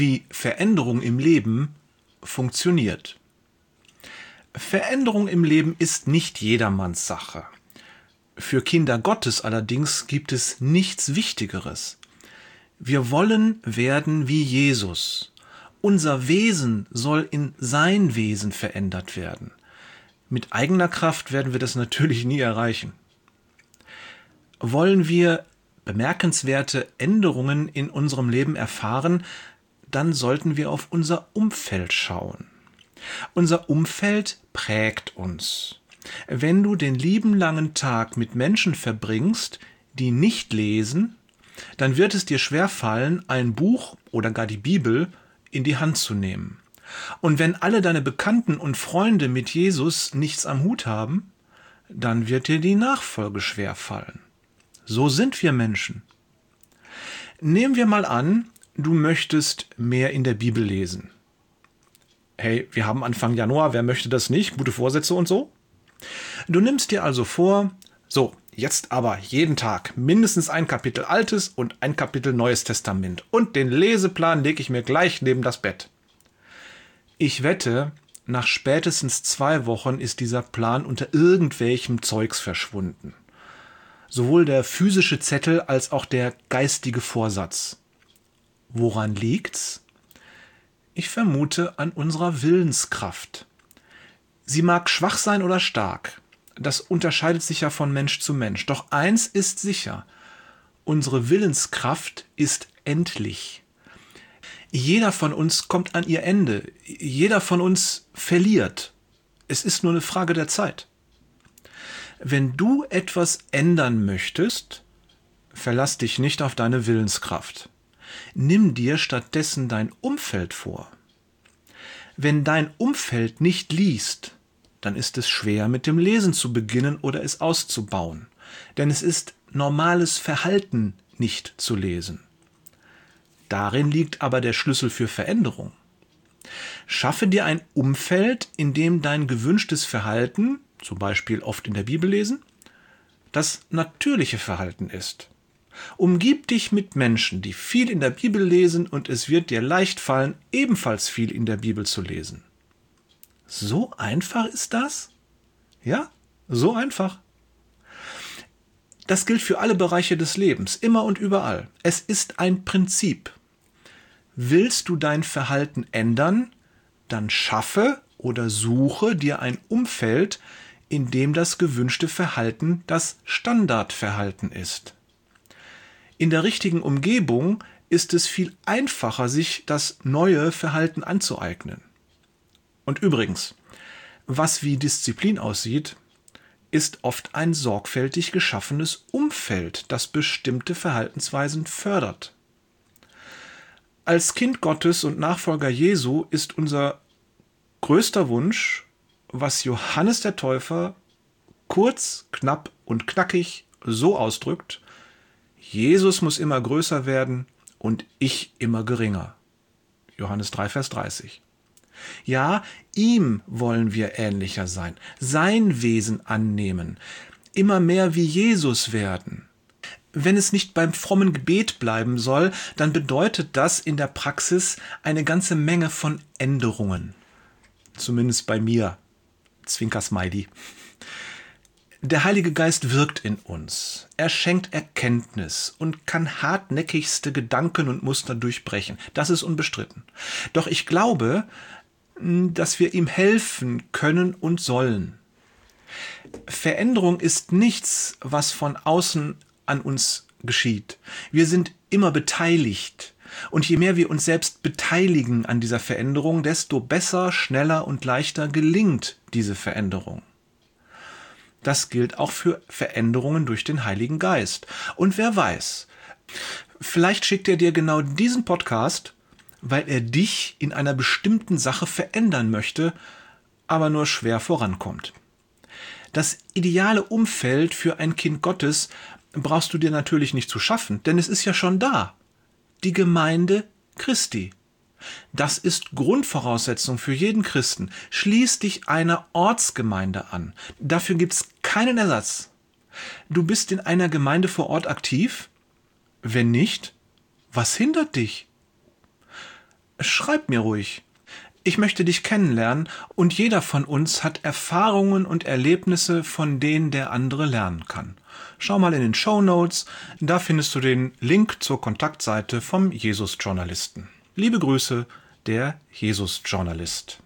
wie Veränderung im Leben funktioniert. Veränderung im Leben ist nicht jedermanns Sache. Für Kinder Gottes allerdings gibt es nichts Wichtigeres. Wir wollen werden wie Jesus. Unser Wesen soll in sein Wesen verändert werden. Mit eigener Kraft werden wir das natürlich nie erreichen. Wollen wir bemerkenswerte Änderungen in unserem Leben erfahren, dann sollten wir auf unser Umfeld schauen. Unser Umfeld prägt uns. Wenn du den lieben langen Tag mit Menschen verbringst, die nicht lesen, dann wird es dir schwerfallen, ein Buch oder gar die Bibel in die Hand zu nehmen. Und wenn alle deine Bekannten und Freunde mit Jesus nichts am Hut haben, dann wird dir die Nachfolge schwerfallen. So sind wir Menschen. Nehmen wir mal an, du möchtest mehr in der Bibel lesen. Hey, wir haben Anfang Januar, wer möchte das nicht? Gute Vorsätze und so. Du nimmst dir also vor, so, jetzt aber jeden Tag mindestens ein Kapitel Altes und ein Kapitel Neues Testament. Und den Leseplan lege ich mir gleich neben das Bett. Ich wette, nach spätestens 2 Wochen ist dieser Plan unter irgendwelchem Zeugs verschwunden. Sowohl der physische Zettel als auch der geistige Vorsatz. Woran liegt's? Ich vermute an unserer Willenskraft. Sie mag schwach sein oder stark. Das unterscheidet sich ja von Mensch zu Mensch. Doch eins ist sicher: Unsere Willenskraft ist endlich. Jeder von uns kommt an ihr Ende. Jeder von uns verliert. Es ist nur eine Frage der Zeit. Wenn du etwas ändern möchtest, verlass dich nicht auf deine Willenskraft. Nimm dir stattdessen dein Umfeld vor. Wenn dein Umfeld nicht liest, dann ist es schwer, mit dem Lesen zu beginnen oder es auszubauen. Denn es ist normales Verhalten, nicht zu lesen. Darin liegt aber der Schlüssel für Veränderung. Schaffe dir ein Umfeld, in dem dein gewünschtes Verhalten, zum Beispiel oft in der Bibel lesen, das natürliche Verhalten ist. Umgib dich mit Menschen, die viel in der Bibel lesen, und es wird dir leicht fallen, ebenfalls viel in der Bibel zu lesen. So einfach ist das? Ja, so einfach. Das gilt für alle Bereiche des Lebens, immer und überall. Es ist ein Prinzip. Willst du dein Verhalten ändern, dann schaffe oder suche dir ein Umfeld, in dem das gewünschte Verhalten das Standardverhalten ist. In der richtigen Umgebung ist es viel einfacher, sich das neue Verhalten anzueignen. Und übrigens, was wie Disziplin aussieht, ist oft ein sorgfältig geschaffenes Umfeld, das bestimmte Verhaltensweisen fördert. Als Kind Gottes und Nachfolger Jesu ist unser größter Wunsch, was Johannes der Täufer kurz, knapp und knackig so ausdrückt: Jesus muss immer größer werden und ich immer geringer. Johannes 3, Vers 30. Ja, ihm wollen wir ähnlicher sein, sein Wesen annehmen, immer mehr wie Jesus werden. Wenn es nicht beim frommen Gebet bleiben soll, dann bedeutet das in der Praxis eine ganze Menge von Änderungen. Zumindest bei mir. Zwinker-Smiley. Der Heilige Geist wirkt in uns. Er schenkt Erkenntnis und kann hartnäckigste Gedanken und Muster durchbrechen. Das ist unbestritten. Doch ich glaube, dass wir ihm helfen können und sollen. Veränderung ist nichts, was von außen an uns geschieht. Wir sind immer beteiligt. Und je mehr wir uns selbst beteiligen an dieser Veränderung, desto besser, schneller und leichter gelingt diese Veränderung. Das gilt auch für Veränderungen durch den Heiligen Geist. Und wer weiß, vielleicht schickt er dir genau diesen Podcast, weil er dich in einer bestimmten Sache verändern möchte, aber nur schwer vorankommt. Das ideale Umfeld für ein Kind Gottes brauchst du dir natürlich nicht zu schaffen, denn es ist ja schon da. Die Gemeinde Christi. Das ist Grundvoraussetzung für jeden Christen. Schließ dich einer Ortsgemeinde an. Dafür gibt's keinen Ersatz. Du bist in einer Gemeinde vor Ort aktiv? Wenn nicht, was hindert dich? Schreib mir ruhig. Ich möchte dich kennenlernen und jeder von uns hat Erfahrungen und Erlebnisse, von denen der andere lernen kann. Schau mal in den Shownotes, da findest du den Link zur Kontaktseite vom Jesus-Journalisten. Liebe Grüße, der Jesus-Journalist.